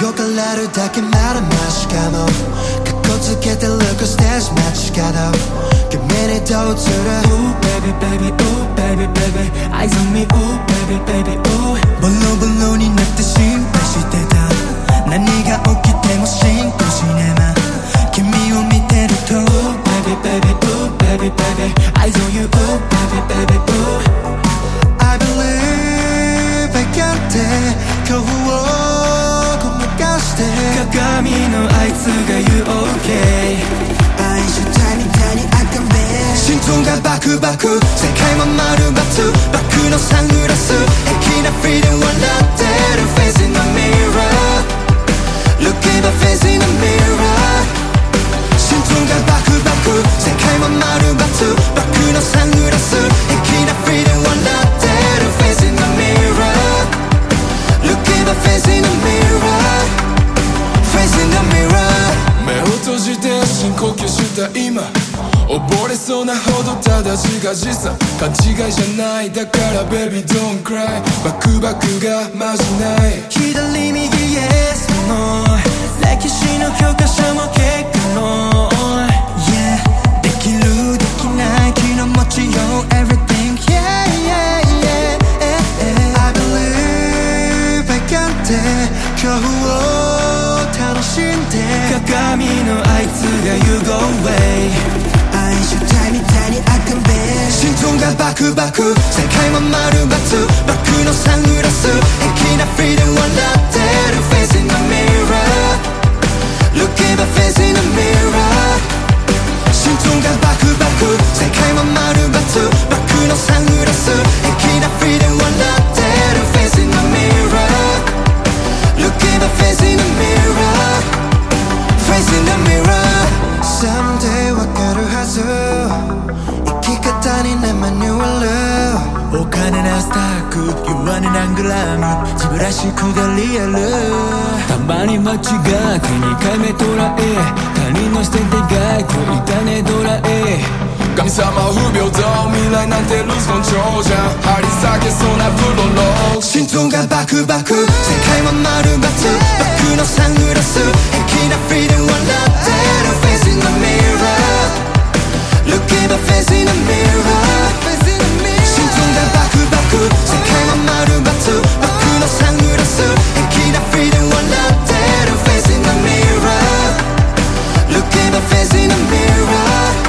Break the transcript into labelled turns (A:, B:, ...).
A: られるだけまだマシかもかっこつけてるステージ待ち方君にどうする
B: Ooh baby baby ooh baby baby Eyes on me ooh baby baby ooh
A: ボロボロになって心配してた何が起きても進行しねば君を見てると
B: Ooh baby baby ooh baby baby Eyes on you ooh baby baby ooh
A: I believe I can take 今日をごまかして
B: 鏡のあいつが言う OK
A: 愛したみたいに赤目心臓がバクバク世界は丸バツバックのサングラス平気なフリーで笑ってる Face in the mirror Look at my face in the mirror 心臓がバクバク世界は丸バツバックのサングラス平気なフリーで笑ってる Face in the mirror Look at my face in the mirror Face in the mirror
C: 目を閉じて深呼吸した今溺れそうなほどただ自画自賛勘違いじゃないだから Baby don't cry バクバクがマジない
B: 左右 Yes No 歴史の教科書も結果の
A: Yeah できるできない気の持ちよう Everything Yeah yeah yeah I believe I can take 今日を楽しんで
B: 鏡のあいつが言う Go away
A: 愛したいみたいに赤目心臓がバクバク世界は丸バツバックのサングラス平気なフリーで笑ってる Face in the mirror Look at my face in the mirror 心臓がバクバク世界は丸バツバックのサングラス平気なフリーで笑ってる Face in the mirror Look at my face in the mirror Face in the mirror Someday わかるはず生き方にねマニュアル
B: お金なスタック弱音何グラム自分らしくがリアルたまに間違って2回目捉え他人の視点で概こいたねドラえ
C: 神様不平等未来なんてルーズコントロールじゃん張り裂けそうなプロローグ
A: 心臓がバクバク世界は丸バツバックのサングラス平気なフリーで笑ってる Face in the mirror Look at my face in the mirror 心臓がバクバク世界は丸バツバックのサングラス平気なフリーで笑ってる Face in the mirror Look at my face in the mirror